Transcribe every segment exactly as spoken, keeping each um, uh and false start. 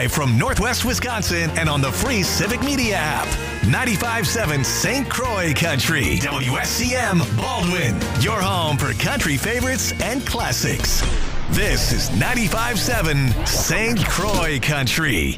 live from Northwest Wisconsin and on the free Civic Media app. ninety-five point seven Saint Croix Country. W S C M Baldwin. Your home for country favorites and classics. This is ninety-five point seven Saint Croix Country.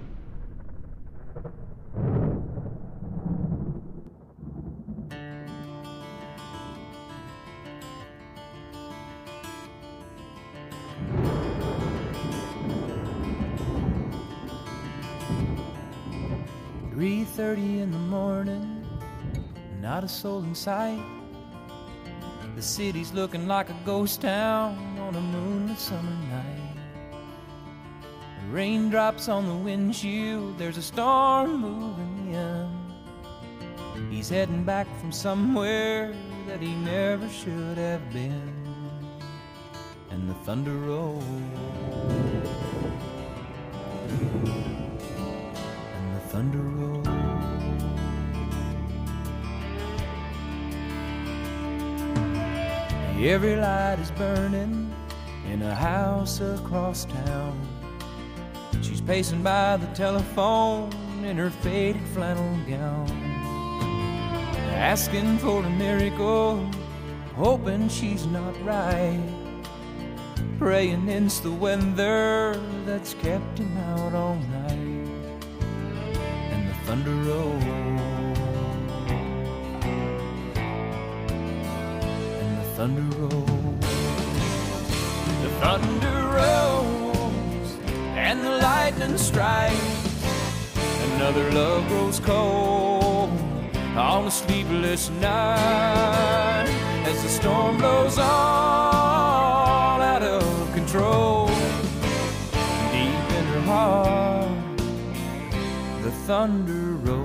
three thirty in the morning, not a soul in sight. The city's looking like a ghost town on a moonlit summer night. The raindrops on the windshield, there's a storm moving in. He's heading back from somewhere that he never should have been. And the thunder rolls. Thunder roll. Every light is burning in a house across town. She's pacing by the telephone in her faded flannel gown, asking for a miracle, hoping she's not right, praying it's the weather that's kept him out all night. Thunder roll, and the thunder rolls. The thunder rolls, and the lightning strikes. Another love grows cold on a sleepless night as the storm blows all out of control. Deep in her heart, the thunder rolls.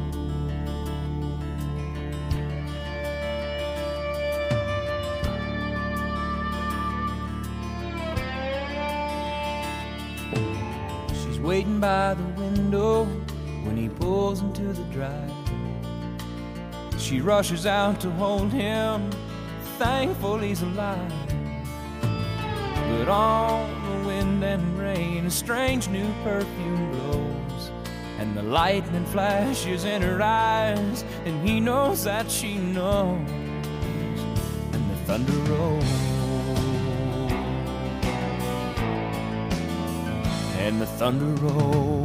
She's waiting by the window when he pulls into the drive. She rushes out to hold him, thankful he's alive. But on the wind and rain, a strange new perfume blows, and the lightning flashes in her eyes, and he knows that she knows. And the thunder rolls, and the thunder rolls.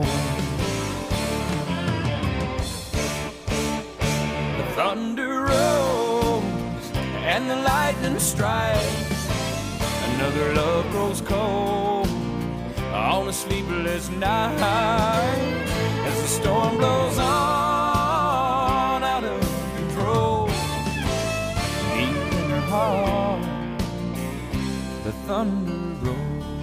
The thunder rolls, and the lightning strikes. Another love grows cold on a sleepless night as the storm blows on out of control. Deep in her heart, the thunder rolls.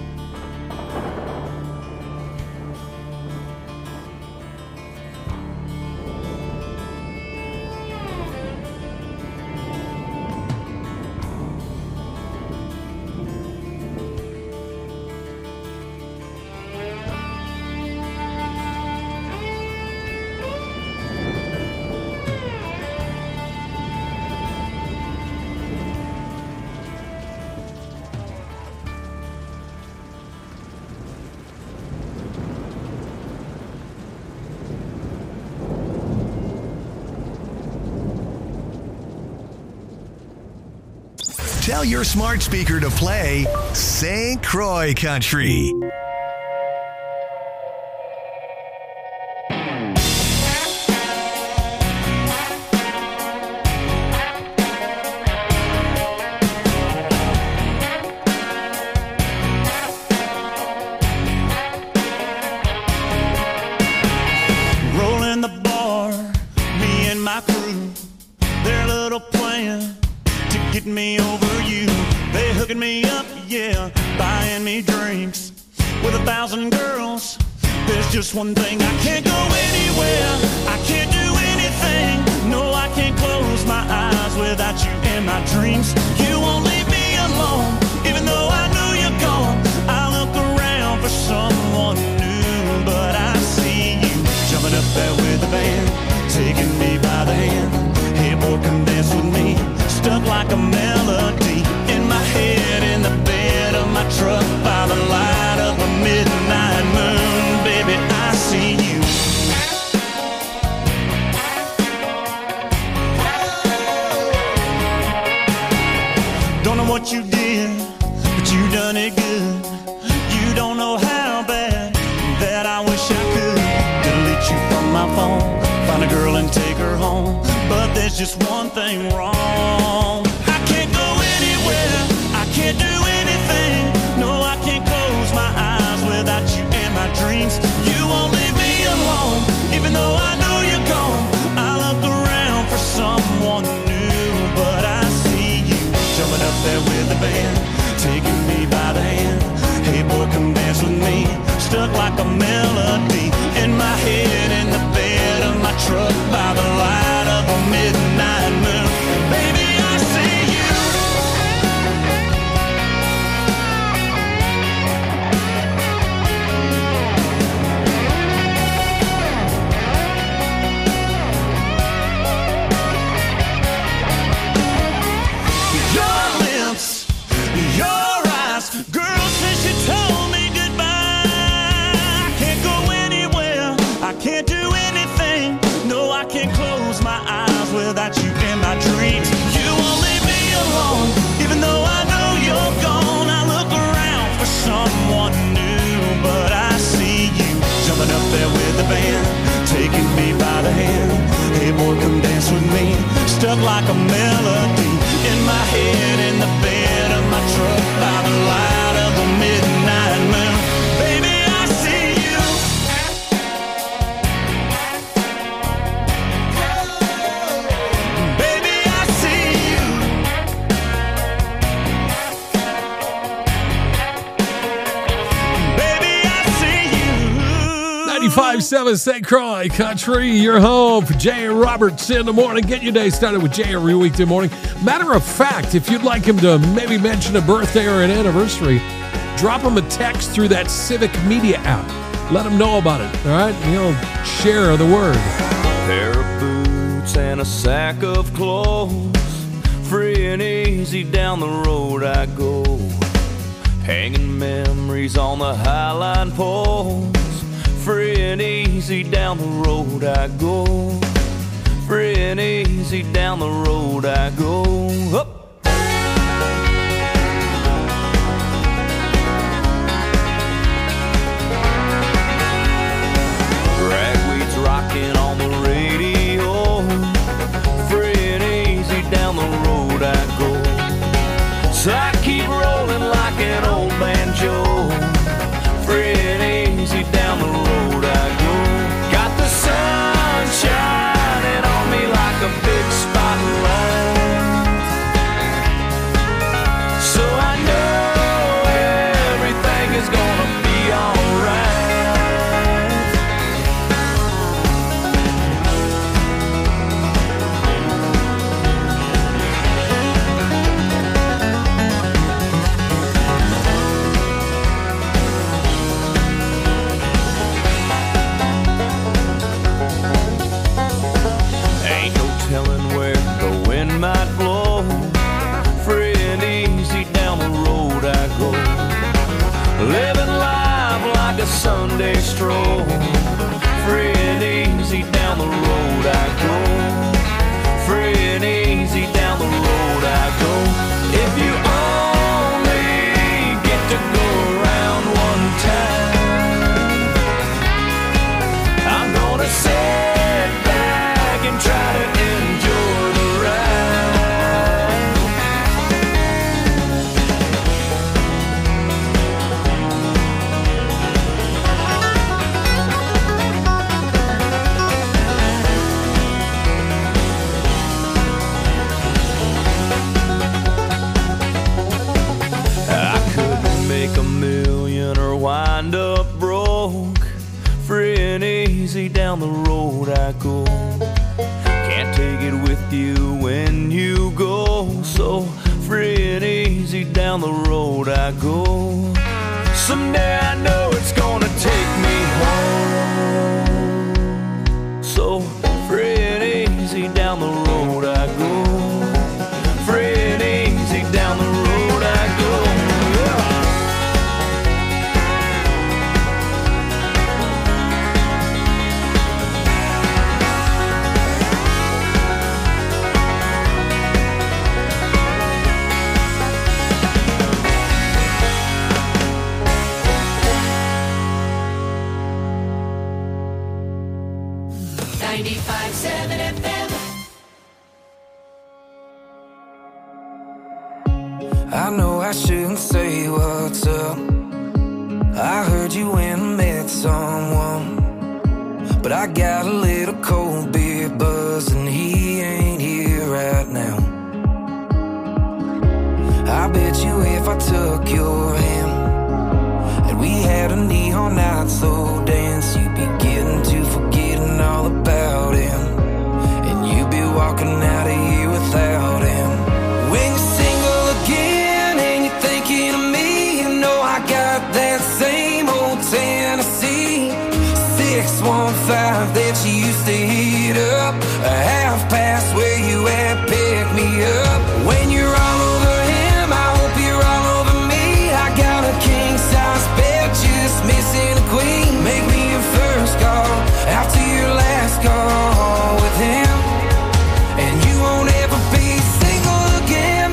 Tell your smart speaker to play Saint Croix Country. Rolling the bar, me and my crew, their little plan to get me over you. They hooking me up, yeah, buying me drinks with a thousand girls. There's just one thing, I can't go anywhere, I can't do anything. No, I can't close my eyes without you in my dreams. You won't leave me alone, even though I know you're gone. I look around for someone new, but I see you jumping up there with the band, taking me by the hand. Hey boy, come dance with me, stuck like a melody in my head, in the bed of my truck by the light of a midnight moon. Baby, what you did, but you done it good. You don't know how bad that I wish I could delete you from my phone, find a girl and take her home. But there's just one thing wrong. I can't go anywhere, I can't do anything. No, I can't close my eyes without you in my dreams. You won't leave me alone, even though I know you're gone. I look around for someone new, but I see you jumping up there with the band, taking me by the hand. Hey boy, come dance with me. Stuck like a melody in my head, in the bed of my truck by the light of a midnight moon. Baby, I see you. Your lips, your eyes, girl, since you told me goodbye, I can't go anywhere, I can't do anything. No, I can't close my eyes without you in my dreams. You won't leave me alone, even though I know you're gone. I look around for someone new, but I see you jumping up there with the band, taking me by the hand. Hey boy, come dance with me. Stuck like a melody in my head, in the bed of my truck by the light of the midnight moon. Baby, I see you. Baby, I see you. Baby, I see you. ninety-five point seven Saint Croix Country, your home for Jay Roberts in the morning. Get your day started with Jay every weekday morning. Matter of fact, if you'd like him to maybe mention a birthday or an anniversary, drop him a text through that Civic Media app. Let him know about it, all right? He'll share the word. Pair of boots and a sack of clothes, free and easy down the road I go, hanging memories on the highline poles. Free and easy down the road I go, free and easy down the road I go. Up. Ragweed's rocking on the radio, free and easy down the road I go. So I keep rolling like an old banjo, free and easy down the road I go. Got the sun shining on me like a big spotlight, so I know everything is gonna be alright. Might blow, free and easy down the road I go, living life like a Sunday stroll, free and easy down the road I go, free and easy down the road I go. If you only get to go around one time, I'm gonna sit back and try to enjoy the ride. A million or wind up broke, free and easy down the road I go. Can't take it with you when you go, so free and easy down the road I go. Someday I know it's gonna take me home, so free and easy down the road I go, free and easy down the road I go. I know I shouldn't say what's up. I heard you went and met someone, but I got a little cold beer buzz and he ain't here right now. I bet you if I took your hand and we had a neon night slow dance, you'd be getting to forgetting all about him, and you'd be walking out of here without him. When you're single again and you're thinking of me, you know I got that same old Tennessee six one five that you used to heat up, a half past where you at, pick me up. When you're all over him, I hope you're all over me. I got a king size bed, just missing a queen. Make me your first call after your last call with him, and you won't ever be single again.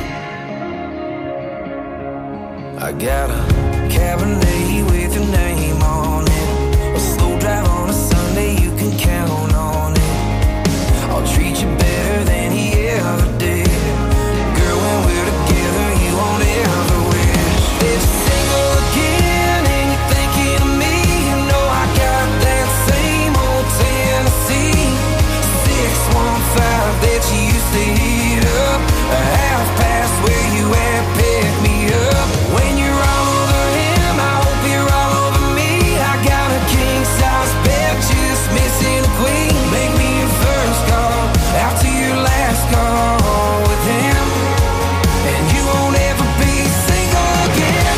I got a Cabernet with your name on it, a slow drive on a Sunday, you can count on it. I'll treat you better than he ever did. Girl, when we're together, you won't ever wish that you're single again and you're thinking of me. You know I got that same old Tennessee six one five that you used to heat up, a half past where you at, pick me up. When you're all over him, I hope you're all over me. I got a king size bed, just missing a queen. Make me your first call after your last call with him, and you won't ever be single again.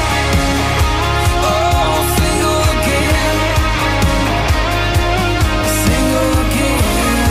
Oh, single again, single again.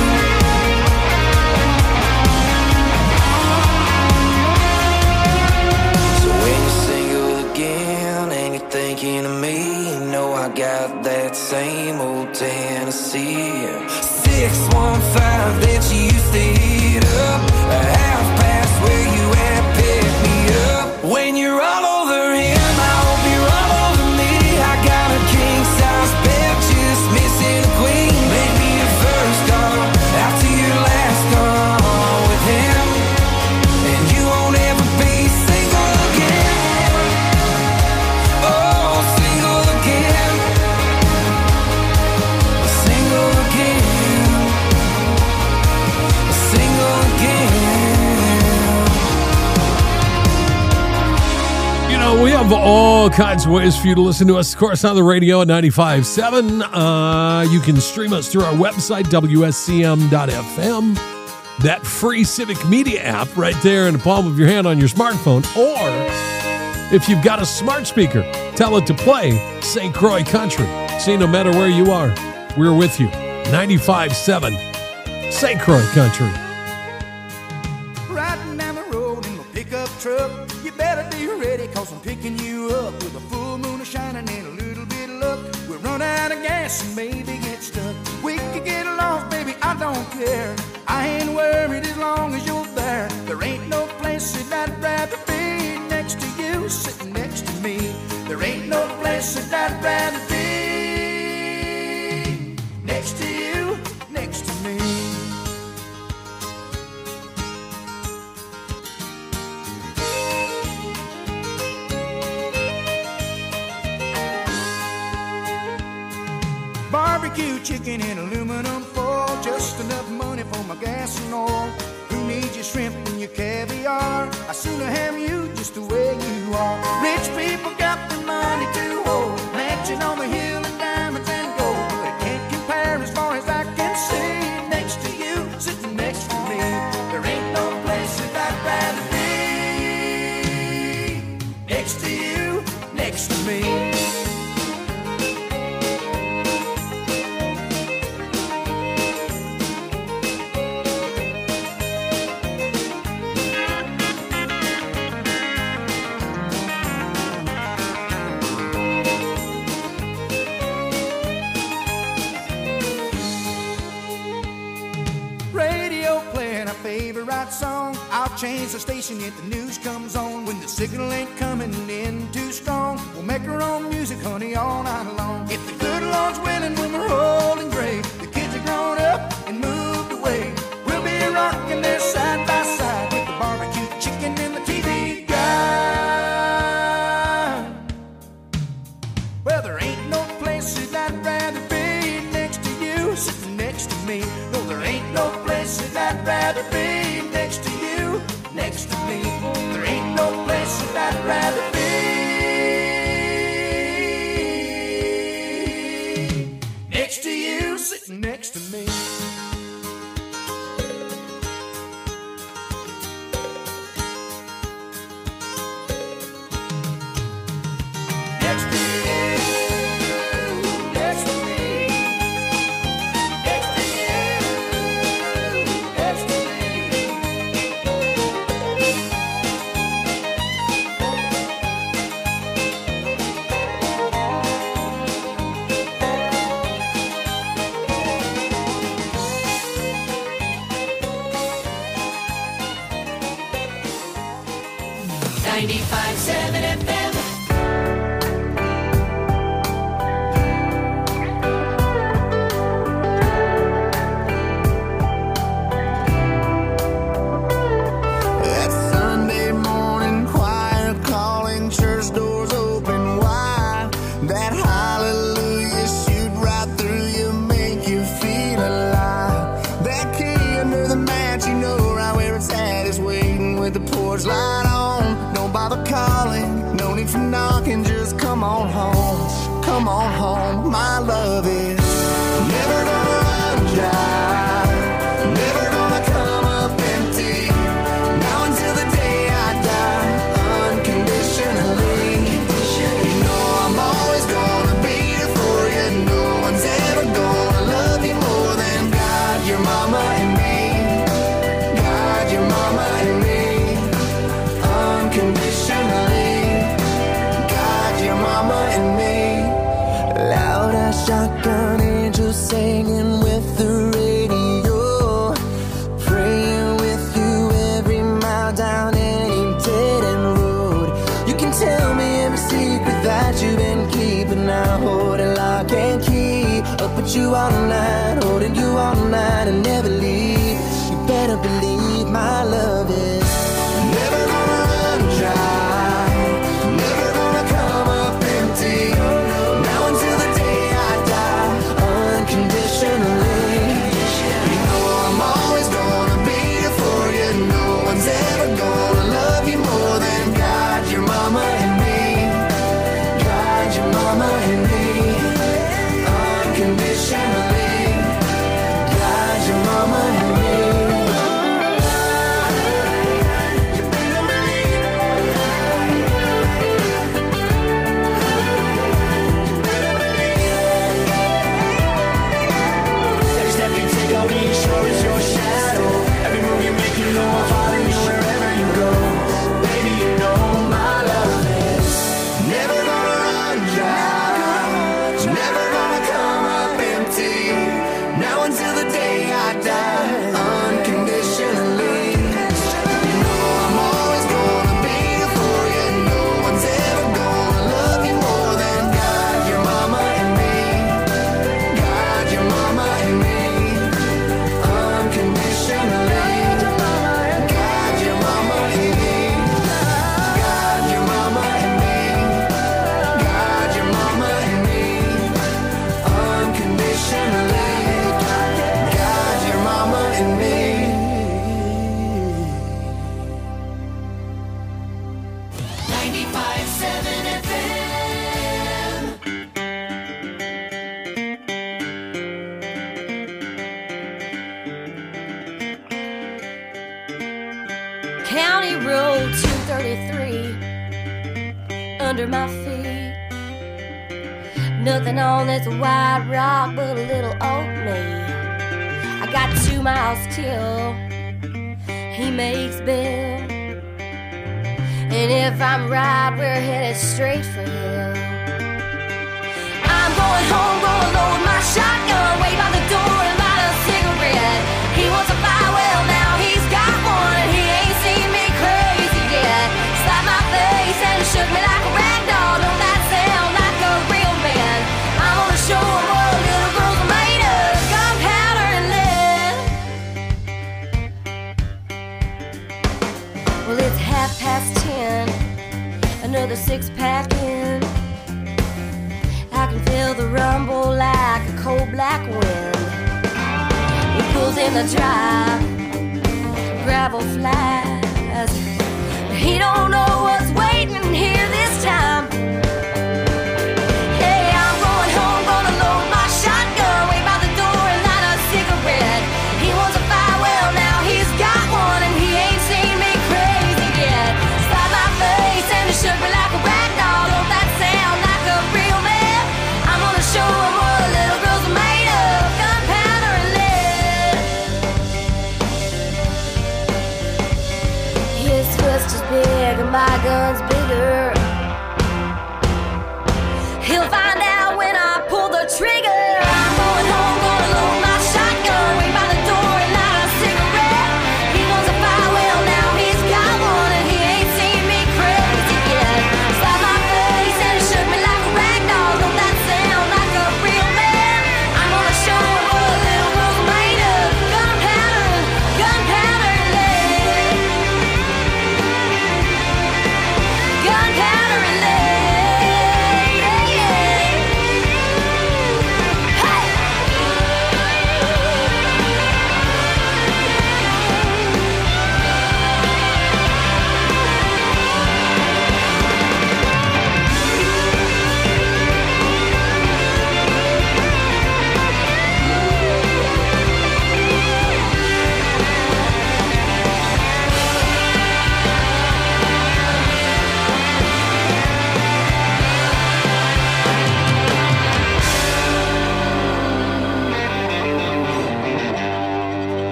So when you're single again and you're thinking of me, you know I got that same old Tennessee six one five that you used to heat up, a half past where you at, pick me up. When you're all over him, I hope you're all over me. I got a king size bed, just missing a queen. Make me your first call after your last call with him, and you won't ever be single again. Oh, single again, single again, single again. You know, we have all kinds of ways for you to listen to us, of course, on the radio at ninety-five point seven. Uh, you can stream us through our website, W S C M dot F M. That free Civic Media app right there in the palm of your hand on your smartphone. Or if you've got a smart speaker, tell it to play Saint Croix Country. See, no matter where you are, we're with you. ninety-five point seven Saint Croix Country. Riding down the road in my pickup truck, you better be ready, cause I'm picking you up with a full moon shining and a little bit of luck. We'll run out of gas and maybe get stuck. We could get lost, baby, I don't care. I ain't worried as long as you're there. There ain't no place that I'd rather be next to you, sitting next to me. There ain't no place that I'd rather be next to you, next to me. Barbecue chicken in aluminum foil, just enough money for my gas and oil. Who needs your shrimp and your caviar? I sooner have you just the way you are. Rich people got their money to hold, mansion on the hill and diamonds and gold, but it can't compare as far as I can see. Next to you, sitting next to me, there ain't no place that I'd rather be. Next to you, next to me. Song. I'll change the station if the news comes on. When the signal ain't coming in too strong, we'll make our own music, honey, all night long. If the good Lord's willing, when we're old and gray, the kids are grown up and moved away, we'll be rocking there side by side with the barbecue chicken and the T V guide. ninety-five seven F M. That Sunday morning choir calling, church doors open wide. That hallelujah shoot right through you, make you feel alive. That key under the mat, you know right where it's at, is waiting with the porch light on. Don't bother calling, no need for knocking, just come on home. Come on home, my love is never gonna run dry. Never gonna come up empty. Now until the day I die, unconditionally. You know I'm always gonna be there for you. No one's ever gonna love you more than God, your mama and me. God, your mama and me. Unconditionally. God, your mama and me. Loud as shotgun angels singing with the radio, praying with you every mile down any dead end road. You can tell me every secret that you've been keeping. I hold it lock and key. Up with you all night, holding you all night and never leave. You better believe my love is never gonna run dry. Never gonna come up empty. Now until the day I die, unconditionally. You know I'm always gonna be there for you. No one's ever gonna love you more than God, your mama and me. God, your mama and me. Unconditionally. God, your mama and me. Every step you take, I'll be sure is your shadow. Every move you make, you know I'll follow you wherever you go. Baby, you know my love is never gonna run dry. Never gonna come up empty. Now until the day I die, unconditionally. You know I'm always gonna be there for you. No one's ever gonna love you more than God, your mama and me. God, your mama and me. Unconditionally. God, your mama and me. God, your mama and me. God, your mama and me. Unconditionally. God, your mama and me. ninety-five seven F M. County Road two thirty-three under my feet. Nothing on this white rock but a little old me. I got two miles till he makes Bill. And if I'm right, we're headed straight for him. I'm going home, gonna load my shotgun, wait by the door and light a cigarette. He wants a fire, well now he's got one, and he ain't seen me crazy yet. Slapped my face and shook me like a rag doll. Don't that sound like a real man? I'm gonna show him what little girls are made of, gunpowder and lead. Well, it's half past ten, another six pack in. I can feel the rumble like a cold black wind. He pulls in the drive, gravel flies. He don't know what's waiting here this time. Hey, I'm going home, gonna load my shotgun, wait by the door and light a cigarette. He wants a fire, well now he's got one, and he ain't seen me crazy yet. Slapped my face and he shook me like a rag doll. Don't that sound like a real man? I'm gonna show him what little girls are made of, gunpowder and lead. His fist is big and my gun's bigger. He'll find out when I pull the trigger. I'm going home, gonna load my shotgun, wait by the door and light a cigarette. He wants a fire, well now he's got one, and he ain't seen me crazy.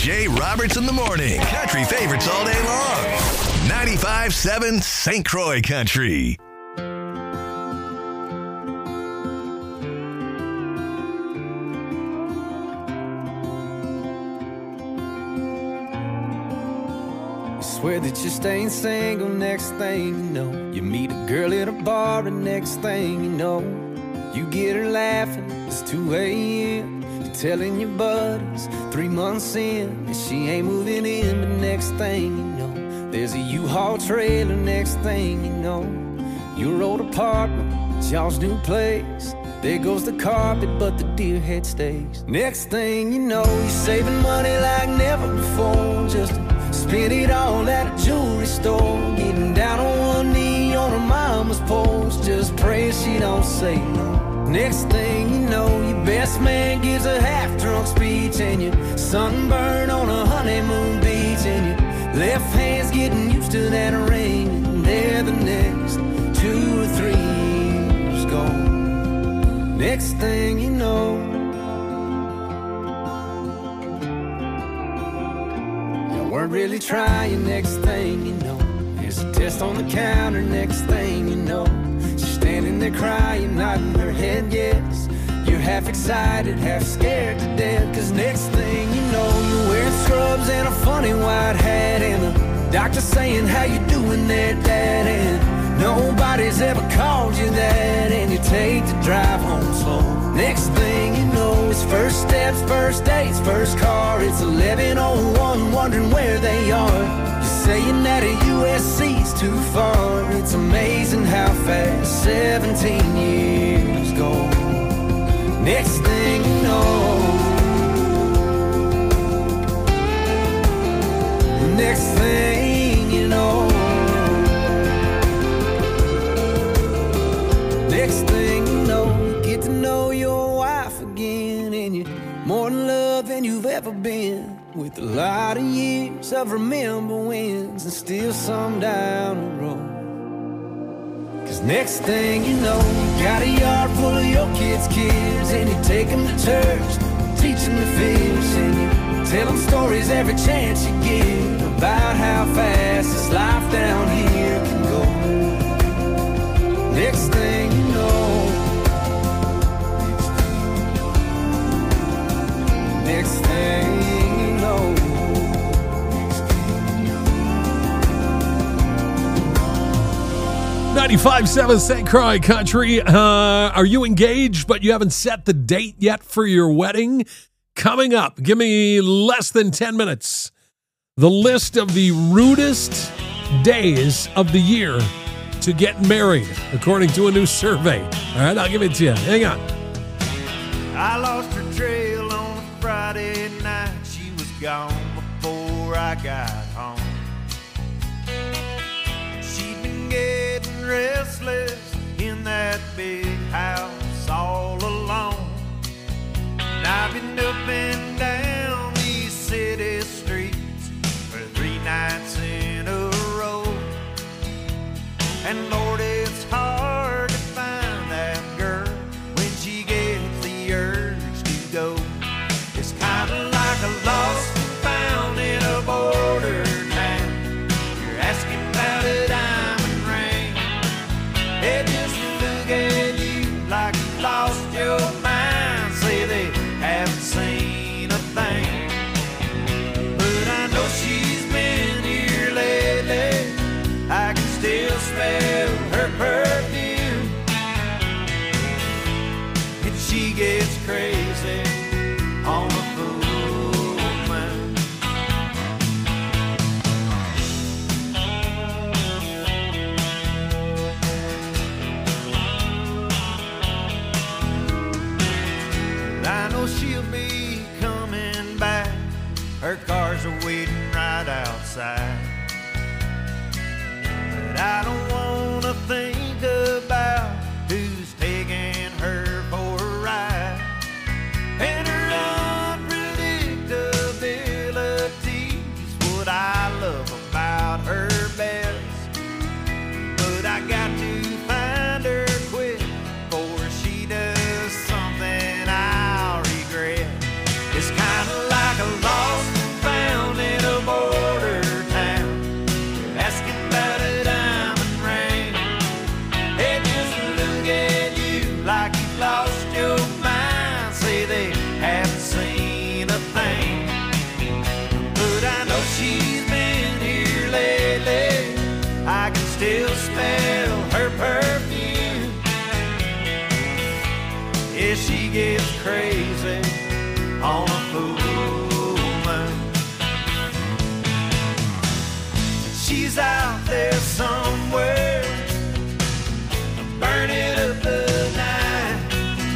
Jay Roberts in the morning. Country favorites all day long. ninety-five seven Saint Croix Country. Swear that you're staying single, next thing you know, you meet a girl at a bar, and next thing you know, you get her laughing, it's two a.m. You're telling your buddies, three months in, and she ain't moving in. But next thing you know, there's a U-Haul trailer. Next thing you know, your old apartment, it's y'all's new place. There goes the carpet, but the deer head stays. Next thing you know, you're saving money like never before, just to spend it all at a jewelry store. Getting down on one knee on her mama's porch, just praying she don't say no. Next thing you know, your best man gives a half-drunk speech, and you're sunburned on a honeymoon beach, and your left hand's getting used to that ring, and there the next two or three years gone. Next thing you know, weren't really trying. Next thing you know, there's a test on the counter. Next thing you know, she's standing there crying, nodding her head yes. You're half excited, half scared to death, cause next thing you know, you're wearing scrubs and a funny white hat, and the doctor saying, how you doing there, Dad? And nobody's ever called you that, and you take the drive home slow. Next thing you know, it's first steps, first dates, first car. It's eleven oh one, wondering where they are. You're saying that a U S C's too far. It's amazing how fast seventeen years go. Next thing you know, next thing you know, next thing you know, you get to know your wife again, and you're more in love than you've ever been, with a lot of years of remember wins and still some down the road. Cause next thing you know, you got a yard full of your kids' kids, and you take them to church, teach them to fish, and you tell them stories every chance you get about how fast this life down here can go. Next thing you know, next thing you know, ninety-five seven Saint Croix Country. Uh, are you engaged, but you haven't set the date yet for your wedding? Coming up, give me less than ten minutes. The list of the rudest days of the year to get married, according to a new survey. All right, I'll give it to you. Hang on. I lost her trail on a Friday night. She was gone before I got home. She'd been getting restless in that big house all alone. And I've been up and down these city streets for three nights in a row. And Lord, it's hard to find that girl when she gets the urge to go. It's kind of like a lost and found in a border town. You're asking about a diamond ring. They just look at you like you lost your mind. Say they haven't seen a thing. But I know she's been here lately. I can still smell her perfume. And she gets crazy on a full moon. I know she'll be coming back. Her cars are waiting right outside. But I don't wanna think about who's taking her for a ride. And her unpredictability's what I love about her best. But I got to find her quick before she does something I'll regret. It's kinda like a lost and found lost your mind. Say they haven't seen a thing, but I know she's been here lately. I can still smell her perfume. Yeah, she gets crazy on a full moon. She's out there somewhere, burning up the night.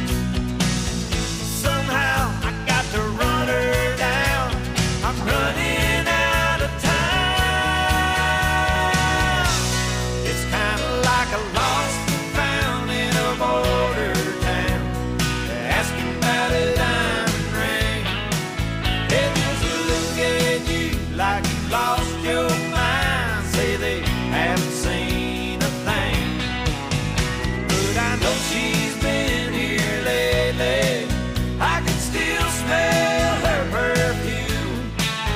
Somehow I got to run her down. I'm running out of time. It's kind of like a lost and found in a border town, asking about a diamond ring. They just look at you like you lost your mind. Say they haven't seen a thing, but I know she's been here lately. I can still smell her perfume.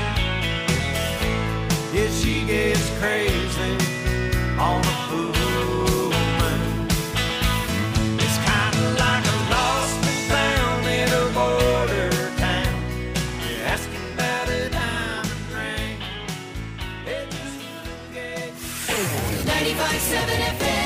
Yeah, she gets crazy on a full moon. It's kind of like a lost and found in a border town. You're asking about a diamond ring. They just look at you. ninety-five point seven F M.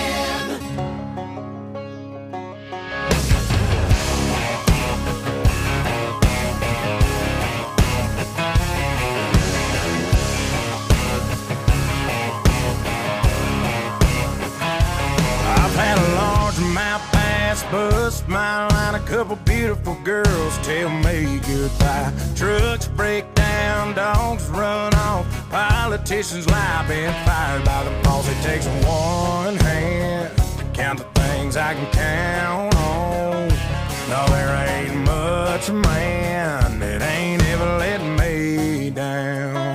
I've had a large amount pass, bust my line, a couple beautiful girls tell me goodbye. Trucks break down, dogs run off, politicians lie, been fired by the boss. It takes one hand to count the things I can count on. No, there ain't much man that ain't ever let me down.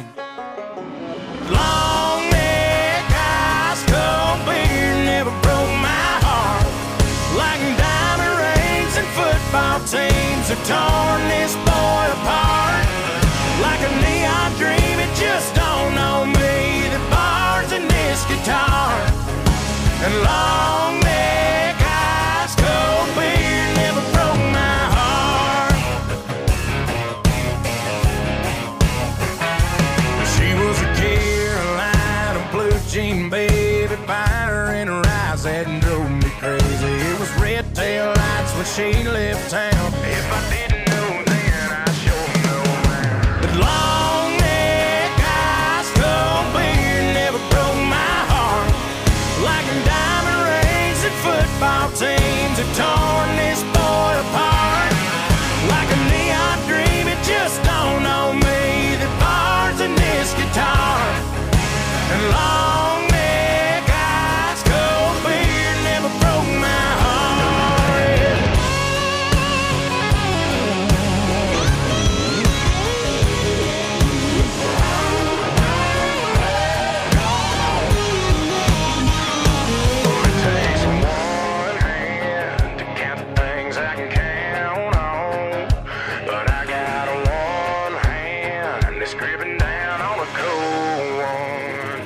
Long neck, ice cold beer never broke my heart. Like diamond rings and football teams have torn this boy apart. Like a neon dream, it just don't know me. The bars in this guitar and long neck, ice cold beer never broke my heart. She was a Carolina blue jean baby, fire in her eyes that drove me crazy. It was red tail lights when she left town. If I didn't know then, I sure know now. But long neck, ice cold beer never broke my heart. Like diamond rings and football teams have torn this boy apart. Like a neon dream, it just don't know me. The bars in this guitar and long neck, ice cold beer never broke my heart. It takes one hand to count the things I can count on, but I got one hand that's gripping down on a cold one.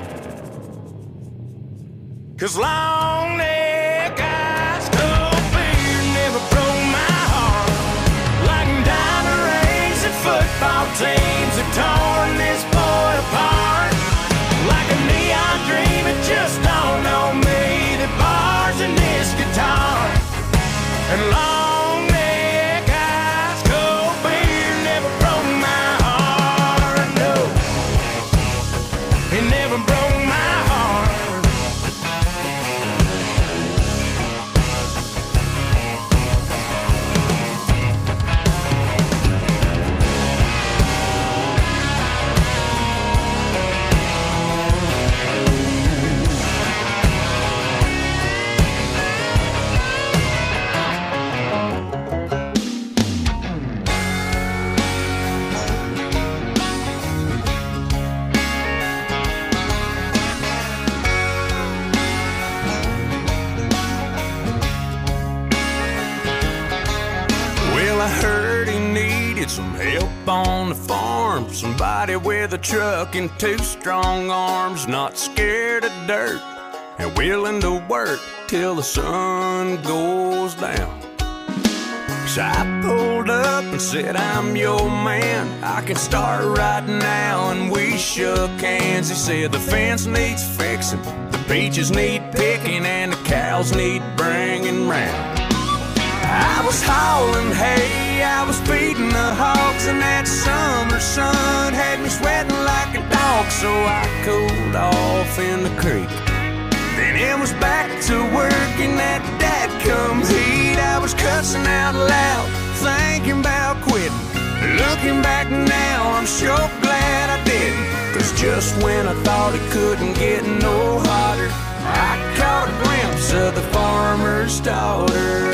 'Cause long neck, ice cold beer never broke my heart. Like diamond rings and football teams have torn this boy apart. Like a neon dream, it just don't know me. The bars in this guitar and long neck, ice cold beer never broke my heart. No, it never broke my heart. I heard he needed some help on the farm. Somebody with a truck and two strong arms, not scared of dirt and willing to work till the sun goes down. So I pulled up and said, I'm your man, I can start right now. And we shook hands. He said the fence needs fixing, the peaches need picking, and the cows need bringing round. I was hauling hay, I was feeding the hogs, and that summer sun had me sweating like a dog. So I cooled off in the creek, then it was back to work in that dadgum heat. I was cussing out loud, thinking about quitting. Looking back now, I'm sure glad I didn't. Cause just when I thought it couldn't get no hotter, I caught a glimpse of the farmer's daughter.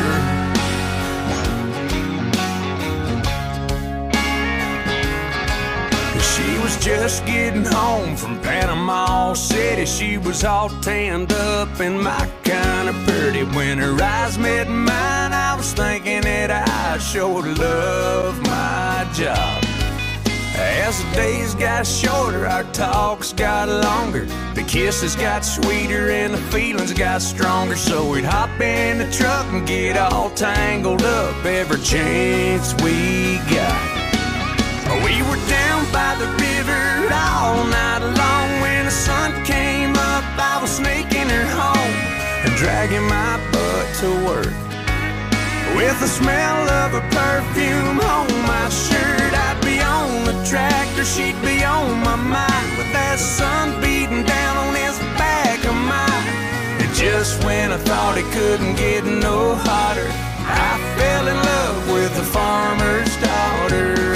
She was just getting home from Panama City. She was all tanned up and my kind of pretty. When her eyes met mine, I was thinking that I sure love my job. As the days got shorter, our talks got longer. The kisses got sweeter and the feelings got stronger. So we'd hop in the truck and get all tangled up every chance we got. We were down by the river all night long. When the sun came up, I was sneaking her home and dragging my butt to work. With the smell of her perfume on my shirt, I'd be on the tractor, she'd be on my mind, with that sun beating down on his back of mine. And just when I thought it couldn't get no hotter, I fell in love with the farmer's daughter.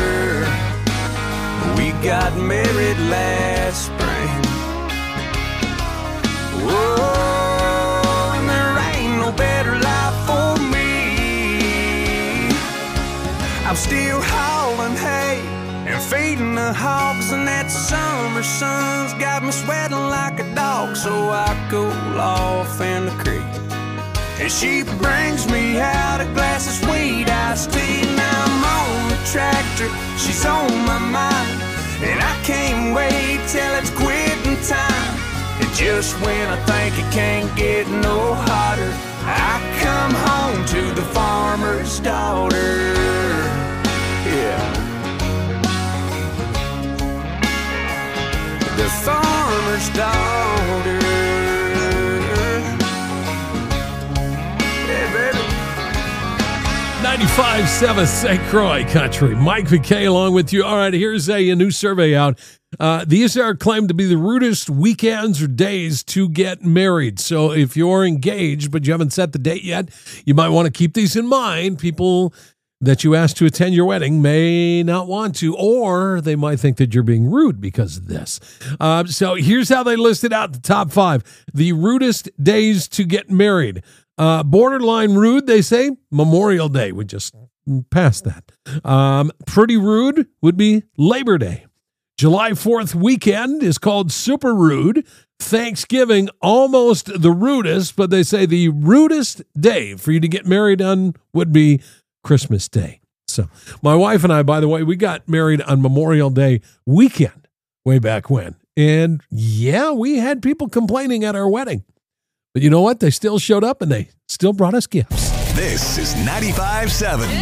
We got married last spring. Whoa, and there ain't no better life for me. I'm still hauling hay and feeding the hogs, and that summer sun's got me sweating like a dog. So I cool off in the creek, and she brings me out a glass of sweet iced tea. Now I'm on the tractor, she's on my mind, and I can't wait till it's quitting time. And just when I think it can't get no hotter, I come home to the farmer's daughter. Yeah. The farmer's daughter. Yeah, baby. ninety-five point seven Saint Croix Country. Mike McKay along with you. All right, here's a, a new survey out. Uh, these are claimed to be the rudest weekends or days to get married. So if you're engaged but you haven't set the date yet, you might want to keep these in mind. People that you ask to attend your wedding may not want to, or they might think that you're being rude because of this. Uh, so here's how they listed out the top five. The rudest days to get married. Uh, borderline rude, they say, Memorial Day. We just passed that. Um, pretty rude would be Labor Day. July fourth weekend is called super rude. Thanksgiving, almost the rudest, but they say the rudest day for you to get married on would be Christmas Day. So my wife and I, by the way, we got married on Memorial Day weekend way back when. And yeah, we had people complaining at our wedding. But you know what? They still showed up and they still brought us gifts. This is ninety-five point seven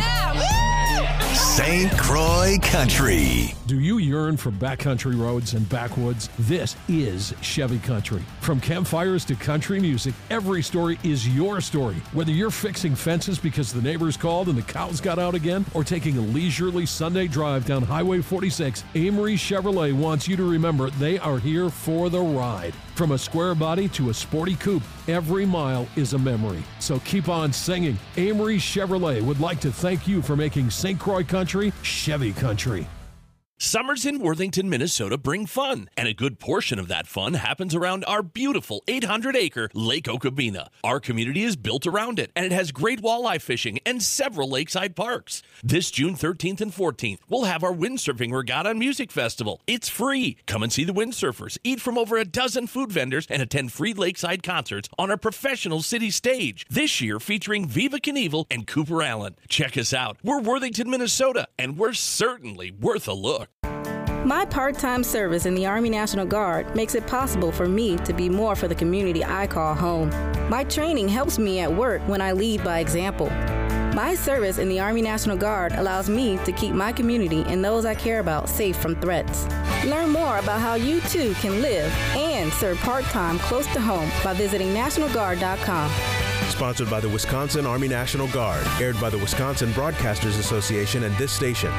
Saint Croix Country. Do you yearn for backcountry roads and backwoods? This is Chevy Country. From campfires to country music, every story is your story. Whether you're fixing fences because the neighbors called and the cows got out again, or taking a leisurely Sunday drive down Highway forty-six, Amory Chevrolet wants you to remember they are here for the ride. From a square body to a sporty coupe, every mile is a memory. So keep on singing. Amory Chevrolet would like to thank you for making Saint Croix Country Chevy Country. Summers in Worthington, Minnesota bring fun, and a good portion of that fun happens around our beautiful eight hundred acre Lake Okabena. Our community is built around it, and it has great walleye fishing and several lakeside parks. This June thirteenth and fourteenth, we'll have our Windsurfing Regatta and Music Festival. It's free. Come and see the windsurfers, eat from over a dozen food vendors, and attend free lakeside concerts on our professional city stage. This year featuring Viva Knievel and Cooper Allen. Check us out. We're Worthington, Minnesota, and we're certainly worth a look. My part-time service in the Army National Guard makes it possible for me to be more for the community I call home. My training helps me at work when I lead by example. My service in the Army National Guard allows me to keep my community and those I care about safe from threats. Learn more about how you too can live and serve part-time close to home by visiting national guard dot com. Sponsored by the Wisconsin Army National Guard. Aired by the Wisconsin Broadcasters Association and this station.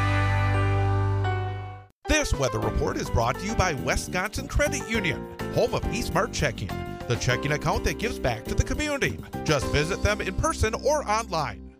This weather report is brought to you by Wisconsin Credit Union, home of eSmart Checking, the checking account that gives back to the community. Just visit them in person or online.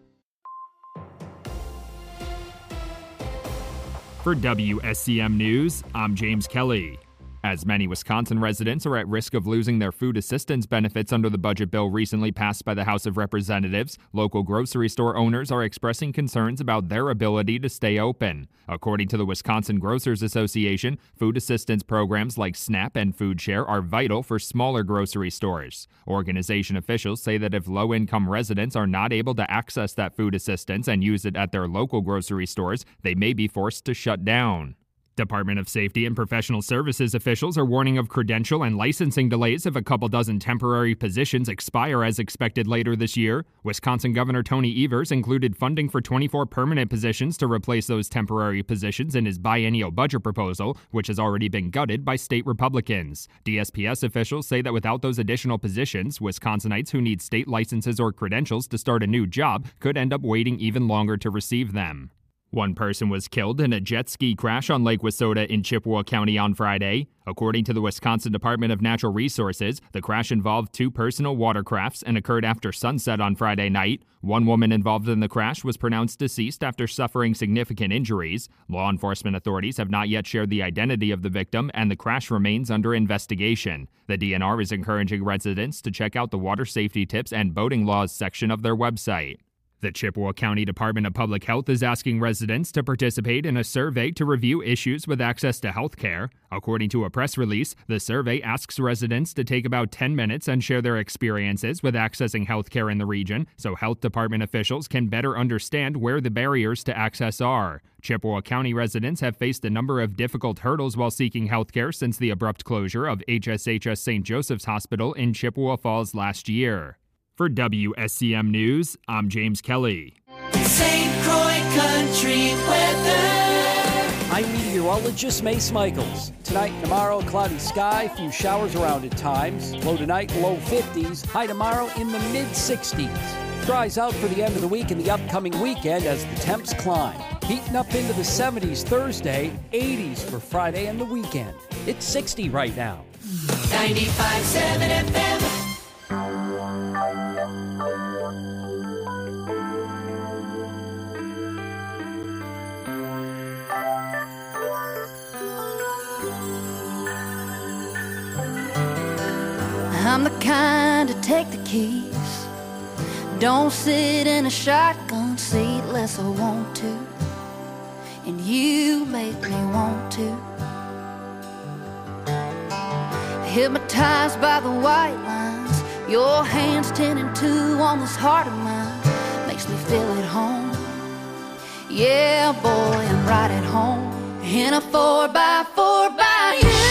For W S C M News, I'm James Kelly. As many Wisconsin residents are at risk of losing their food assistance benefits under the budget bill recently passed by the House of Representatives, local grocery store owners are expressing concerns about their ability to stay open. According to the Wisconsin Grocers Association, food assistance programs like SNAP and Food Share are vital for smaller grocery stores. Organization officials say that if low-income residents are not able to access that food assistance and use it at their local grocery stores, they may be forced to shut down. Department of Safety and Professional Services officials are warning of credential and licensing delays if a couple dozen temporary positions expire as expected later this year. Wisconsin Governor Tony Evers included funding for twenty-four permanent positions to replace those temporary positions in his biennial budget proposal, which has already been gutted by state Republicans. D S P S officials say that without those additional positions, Wisconsinites who need state licenses or credentials to start a new job could end up waiting even longer to receive them. One person was killed in a jet ski crash on Lake Wissota in Chippewa County on Friday. According to the Wisconsin Department of Natural Resources, the crash involved two personal watercrafts and occurred after sunset on Friday night. One woman involved in the crash was pronounced deceased after suffering significant injuries. Law enforcement authorities have not yet shared the identity of the victim, and the crash remains under investigation. The D N R is encouraging residents to check out the water safety tips and boating laws section of their website. The Chippewa County Department of Public Health is asking residents to participate in a survey to review issues with access to health care. According to a press release, the survey asks residents to take about ten minutes and share their experiences with accessing health care in the region so health department officials can better understand where the barriers to access are. Chippewa County residents have faced a number of difficult hurdles while seeking health care since the abrupt closure of H S H S Saint Joseph's Hospital in Chippewa Falls last year. For W S C M News, I'm James Kelly. Saint Croix Country weather. I'm meteorologist Mace Michaels. Tonight and tomorrow, cloudy sky, few showers around at times. Low tonight, low fifties. High tomorrow in the mid sixties. Dries out for the end of the week and the upcoming weekend as the temps climb. Heating up into the seventies Thursday, eighties for Friday and the weekend. It's sixty right now. ninety-five point seven F M. I'm the kind to take the keys. Don't sit in a shotgun seat unless I want to. And you make me want to. Hypnotized by the white lines, your hands ten and two on this heart of mine. Makes me feel at home. Yeah, boy, I'm right at home. In a four by four by you.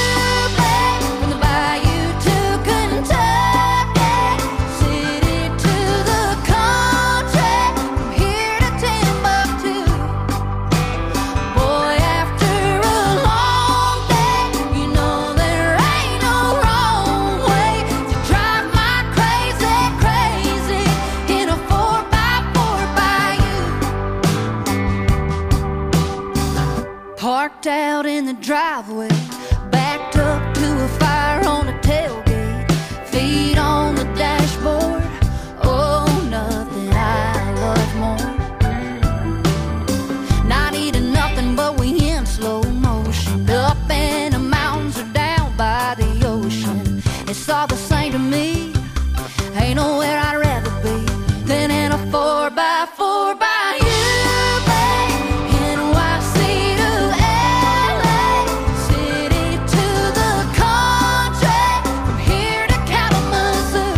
Parked out in the driveway, backed up to a fire on a tailgate, feet on the dashboard. Oh, nothing I love more. Not eating nothing, but we in slow motion. Up in the mountains or down by the ocean. It's all the same to me. Ain't nowhere I'd rather be than in a four by four by you. City to the country, from here to Kalamazoo.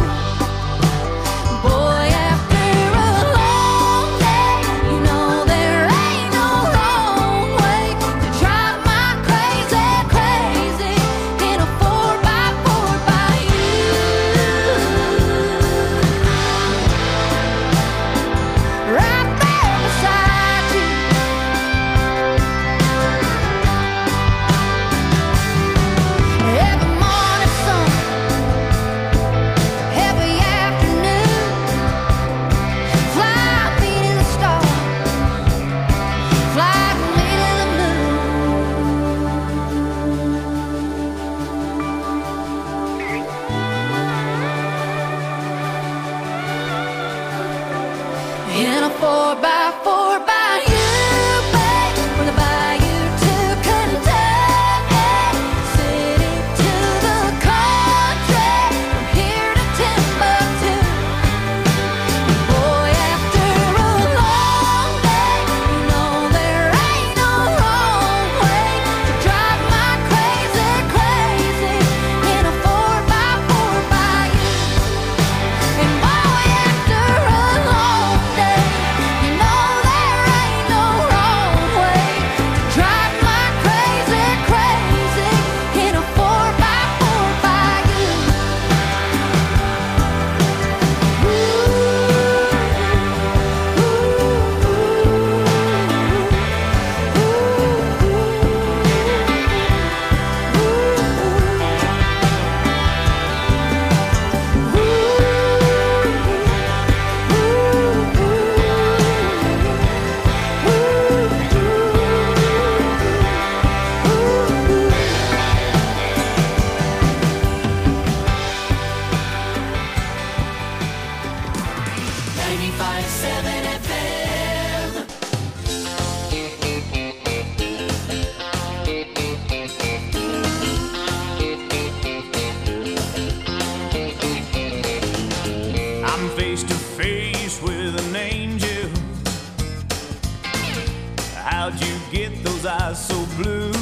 How'd you get those eyes so blue?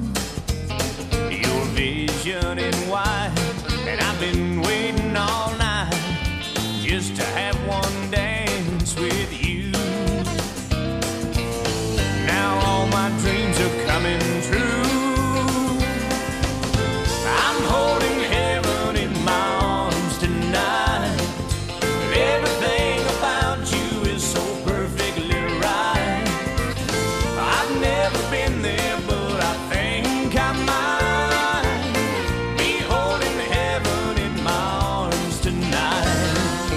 Your vision in white, and I've been waiting all night just to have one dance with you. Now all my dreams are coming true. I'm holding heaven in my arms tonight. Everything about you is so perfectly right. I've never been there, but I think I might be holding heaven in my arms tonight.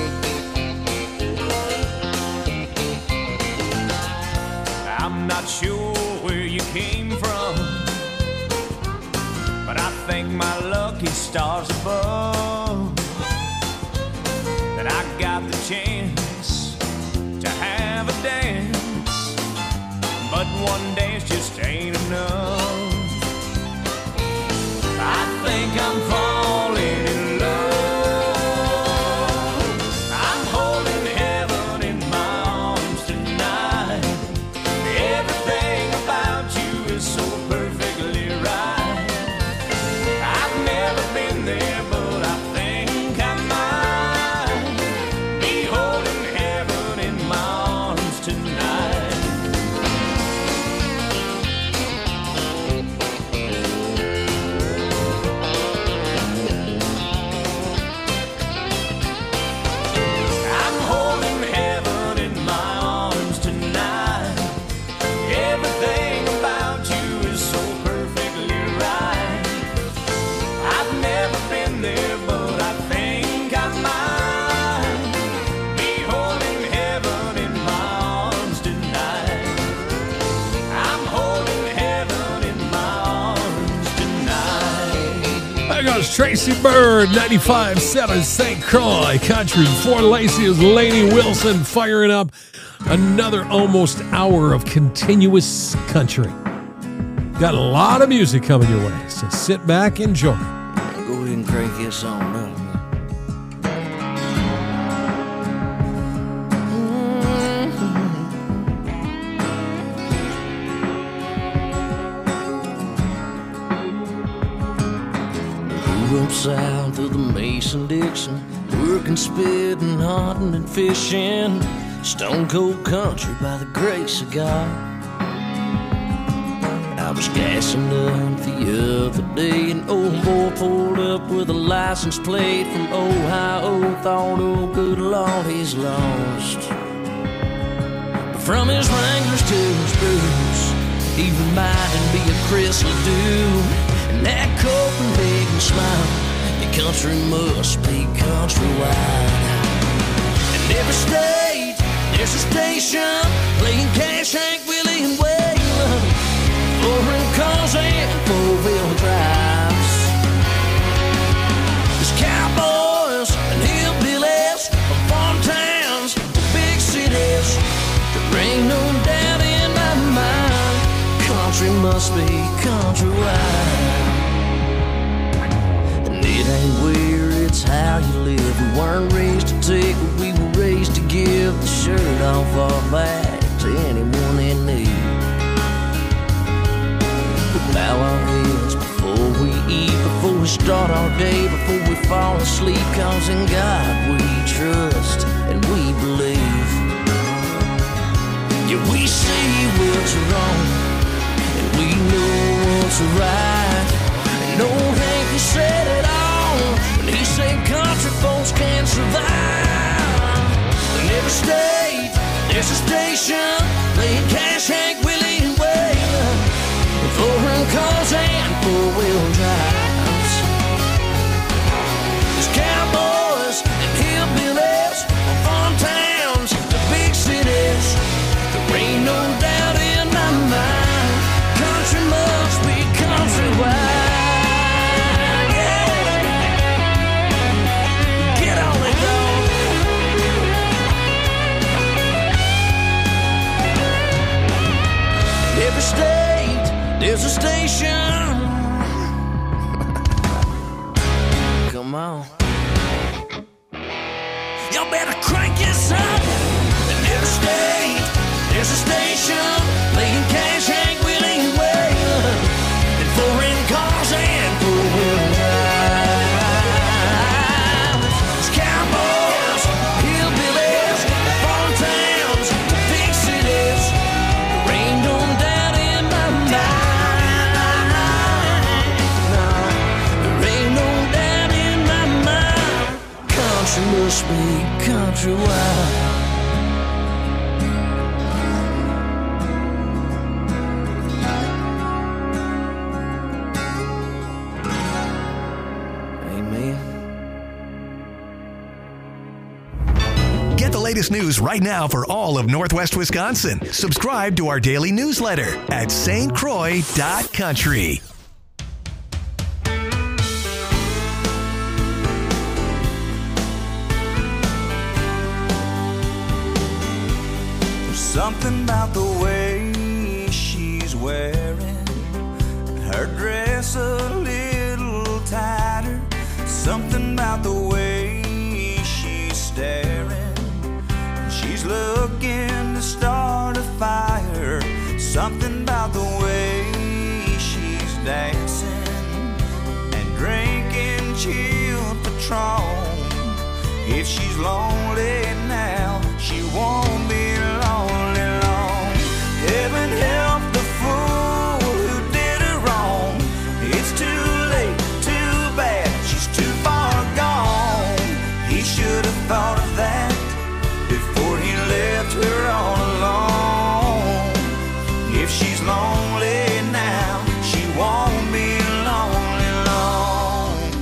I'm not sure where you came from, but I thank my lucky stars above that I got the chance to have a dance. But one dance just ain't enough. I think I'm falling in love. I'm holding heaven in my arms tonight. Everything about you is so perfectly right. I've never been there, but I think I might be holding heaven in my arms tonight. I'm holding heaven in my arms tonight. Everything about you is so perfectly right. I've never been there, but I think I might be holding heaven in my arms tonight. I'm holding heaven in my arms tonight. There goes Tracy Bird, ninety-five point seven Saint Croix Country. Before Lacey is Lainey Wilson firing up another almost hour of continuous country. Got a lot of music coming your way, so sit back, enjoy. Go ahead and crank this on up. Grew up south of the Mason-Dixon, working, spitting, hunting, and fishing. Stone cold country by the grace of God. I was gassing up the other day, an old boy pulled up with a license plate from Ohio. Thought, oh good Lord, he's lost. But from his Wranglers to his boots, he reminded me of Chris Ledoux. And that Copenhagen smile, your country must be countrywide. In every state, there's a station playing Cash, Hank Willie, and Waylon. Four-wheel cars and four-wheel drives. There's cowboys and hillbillies from farm towns to big cities. There ain't no doubt in my mind, country must be countrywide. And it ain't where, it's how you live. We weren't raised to take what we were raised to give. The shirt off our back to anyone in need. We bow our heads before we eat, before we start our day, before we fall asleep. Cause in God we trust and we believe. Yeah, we see what's wrong and we know what's right. And old Hank, he said it all when he said country folks can't survive. In every state, there's a station playing Cash, Hank Willie, and Waylon. Four-wheel cars and four-wheel drives. There's cowboys and hillbillies from farm towns to big cities. There ain't no doubt in my mind, country must be countrywide. Every state, there's a station. Come on. Y'all better crank this up. In every state, there's a station playing country wild. Get the latest news right now for all of Northwest Wisconsin. Subscribe to our daily newsletter at S T Croix dot country. There's something about the way she's wearing her dress a little tighter. Something about the way she's staring. She's looking to start a fire. Something about the way she's dancing and drinking chilled Patron. If she's lonely now, she won't be lonely long. Heaven help the fool who did her wrong. It's too late, too bad, she's too far gone. He should have thought of that before he left her all alone. If she's lonely now, she won't be lonely long.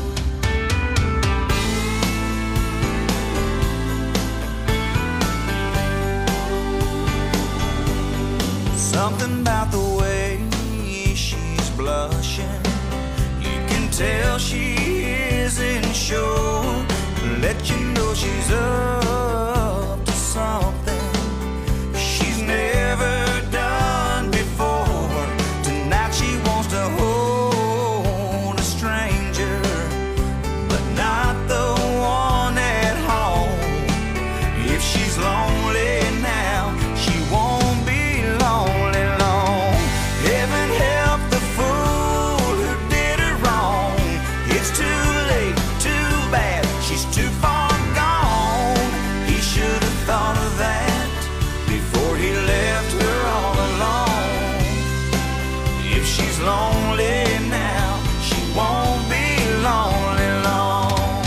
Something about the way she's blushing, you can tell she isn't sure. Let you know she's up to something she's never done before. Tonight she wants to hold a stranger, but not the one at home. If she's lonely now, she won't be lonely long. Heaven help the fool who did her wrong. It's too late, too bad, she's too far gone. He should have thought of that before he left her all alone. If she's lonely now, she won't be lonely long.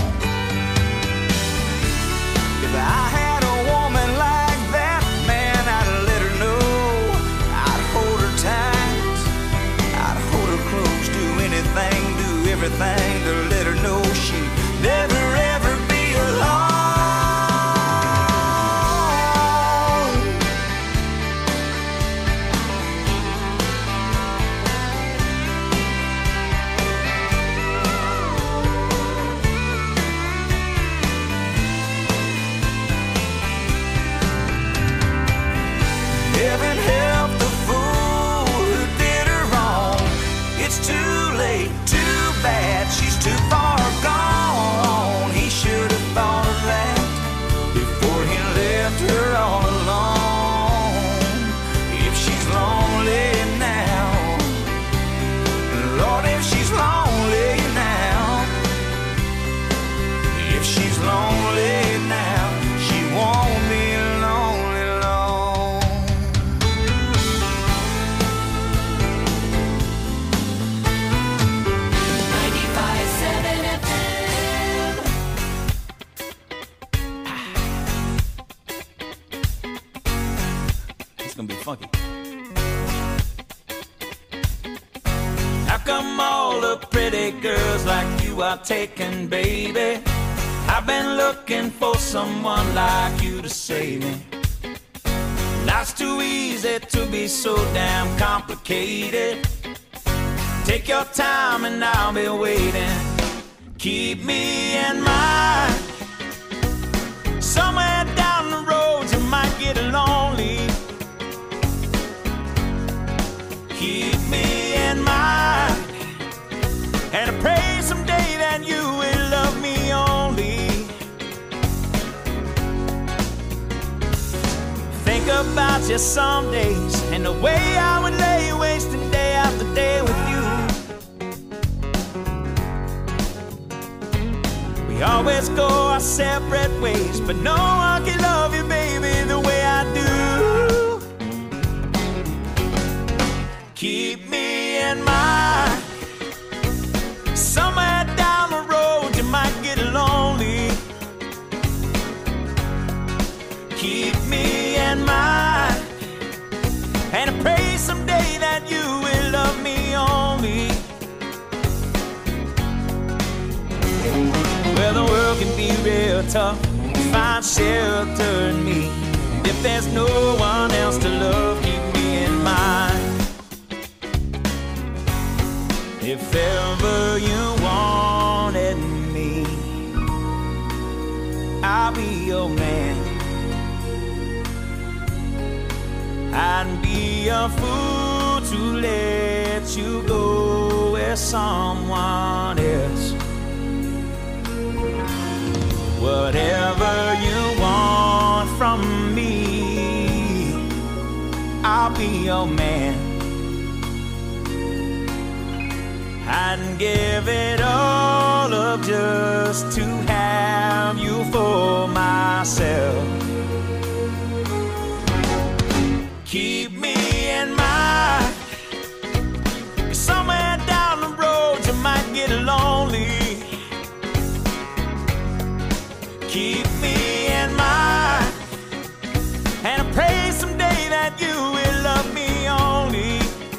If I had a woman like that, man, I'd let her know. I'd hold her tight, I'd hold her close, do anything, do everything to let her know she'd never ever be alone. Heaven help the fool who did her wrong. It's too late, too bad, she's too far gone. He should have thought of that before he left her all alone. If she's lonely now, Lord, if she's lonely now, if she's lonely now, she won't be lonely long. ninety-five seven F M. It's gonna be funky. How come all the pretty girls like you are taken, baby? I've been looking for someone like you to save me. Life's too easy to be so damn complicated. Take your time and I'll be waiting. Keep me in mind. Somewhere down the road you might get lonely. Keep me in mind. And I pray someday that you will love me only. Think about you some days and the way I would lay wasting day after day with you. We always go our separate ways, but no one can love you, baby, the way I do. Keep me in mind. Somewhere down the road you might get lonely. real tough to find shelter in me. If there's no one else to love, keep me in mind. If ever you wanted me, I'll be your man. I'd be a fool to let you go with someone else. Whatever you want from me, I'll be your man. I'd give it all up just to have you for myself. Keep me in mind, 'cause somewhere down the road you might get lonely. Keep me in mind, and I pray someday that you will love me only.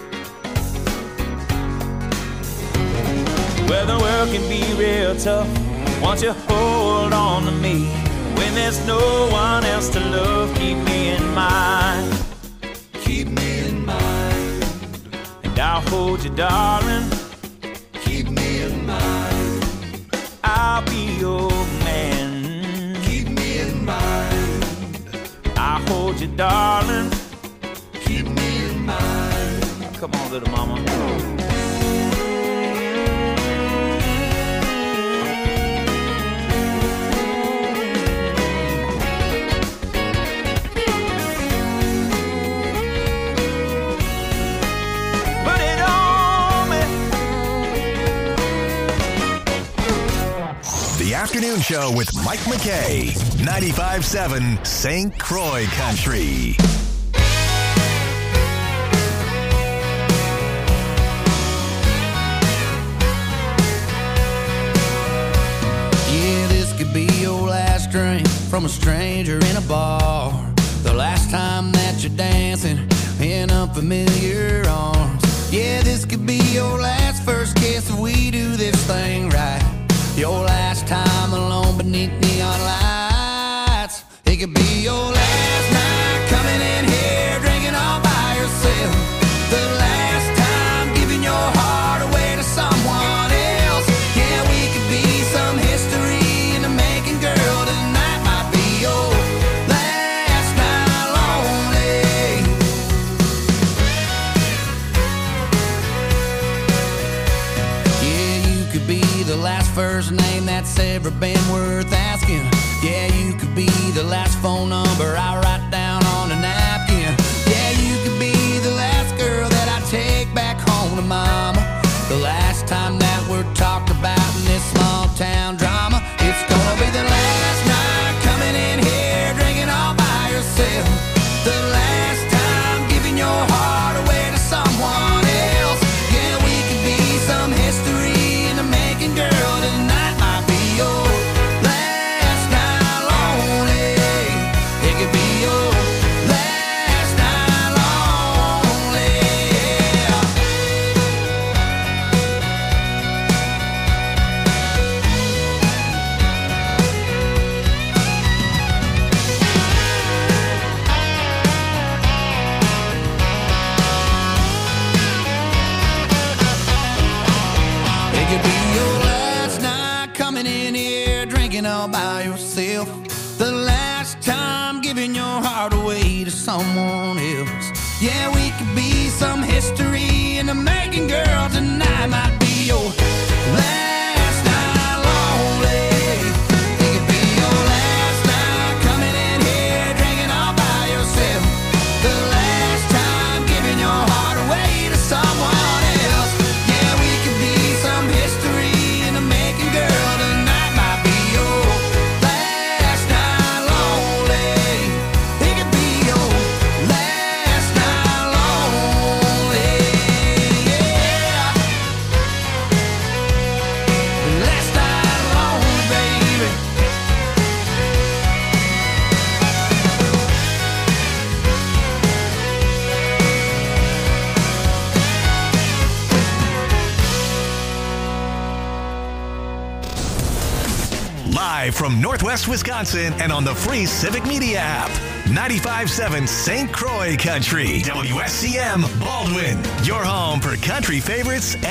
Well, the world can be real tough once you hold on to me. When there's no one else to love, keep me in mind. Keep me in mind, and I'll hold you, darling. Keep me in mind, I'll be your man. Keep me in mind, I'll hold you, darling. Keep me in mind. Come on, little mama. The Afternoon Show with Mike McKay, ninety-five point seven Saint Croix Country. Yeah, this could be your last drink from a stranger in a bar. The last time that you're dancing in unfamiliar arms. Yeah, this could be your last first kiss if we do this thing right. Your last time alone beneath neon lights. It could be your last night coming in here drinking all by yourself. The last time giving your heart away to someone else. Yeah, we could be some history in the making, girl. Tonight might be your last night lonely. Yeah, you could be the last first name that's ever been worth asking. Yeah, you could be the last phone number I write down on a napkin. Yeah, you could be the last girl that I take back home to mama. The last time that we're talked about in this small town drama. It's gonna be the last night coming in here drinking all by yourself. The last time giving your heart away to someone else. Yeah, we could be some history in the making, girl. Tonight might be your last night lonely. It could be your last night lonely. It could be your last night coming in here drinking all by yourself. The last time giving your heart away to someone else. Yeah, we could be some history in the making, girl. Tonight might be your last night lonely. It could be your last night coming in here drinking all by yourself. The last time giving your heart away to someone else. Yeah, we could be some history in the making, girl. Tonight might be your last night lonely. It could be your last night lonely. Yeah. live from Northwest Wisconsin and on the free Civic Media app. ninety-five point seven Saint Croix Country. W S C M Baldwin. Your home for country favorites and